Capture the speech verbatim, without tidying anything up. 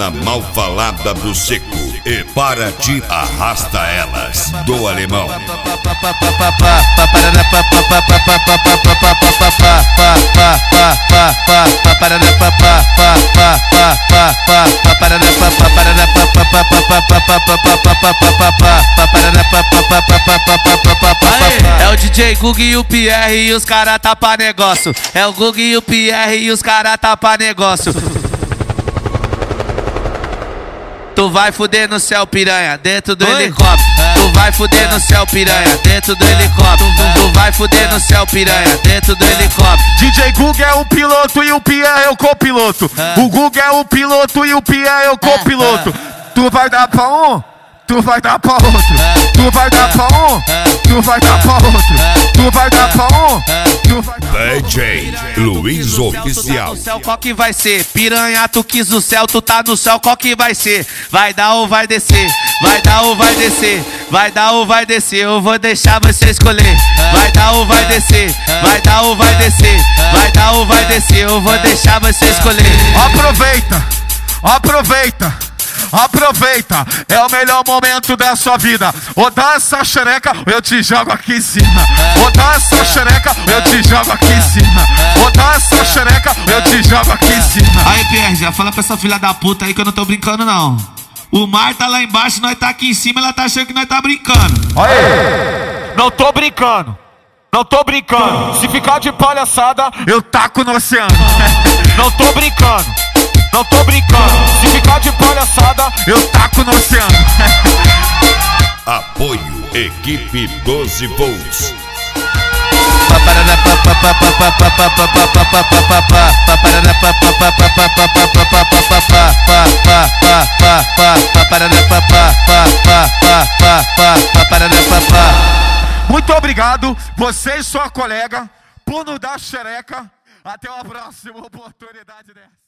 Dona Malfalada do Seco e para ti arrasta elas do Alemão. É o D J Gug e o Pierre e os cara tá pra negócio. É o Gug e o Pierre e os cara tá pra negócio. Tu vai fuder no céu, piranha, dentro do Oi? helicóptero. Tu vai fuder no céu, piranha, dentro do helicóptero. Tu vai fuder no céu, piranha, dentro do helicóptero. D J Gug é o piloto e o Pierre é o copiloto. O Gug é o piloto e o Pierre é o copiloto. Tu vai dar pra um, tu vai dar pra outro. Tu vai dar pra um, tu vai dar pra outro. Tu vai dar pra um, tu vai dar pra outro. D J Luiz Oficial. No céu, qual que vai ser? Piranha, tu quis o céu, tu tá no céu, qual que vai ser? Vai dar ou vai descer? Vai dar ou vai descer? Vai dar ou vai descer? Eu vou deixar você escolher. Vai dar ou vai descer? Vai dar ou vai descer? Vai dar ou vai descer? Eu vou deixar você escolher. Aproveita, aproveita. Aproveita, é o melhor momento da sua vida. Ou dá essa xereca, eu te jogo aqui em cima. Ou dá essa xereca, eu te jogo aqui em cima. Ou dá essa xereca, eu te jogo aqui em cima. Aí, Pierre, já fala pra essa filha da puta aí que eu não tô brincando, não. O mar tá lá embaixo, nós tá aqui em cima, ela tá achando que nós tá brincando. Aí, não tô brincando, não tô brincando. Se ficar de palhaçada, eu taco no oceano. Não tô brincando, não tô brincando. Se ficar de palhaçada, eu taco no oceano. Apoio Equipe doze volts. Muito obrigado, você e sua colega, por nos dar xereca. Até uma próxima oportunidade dessa.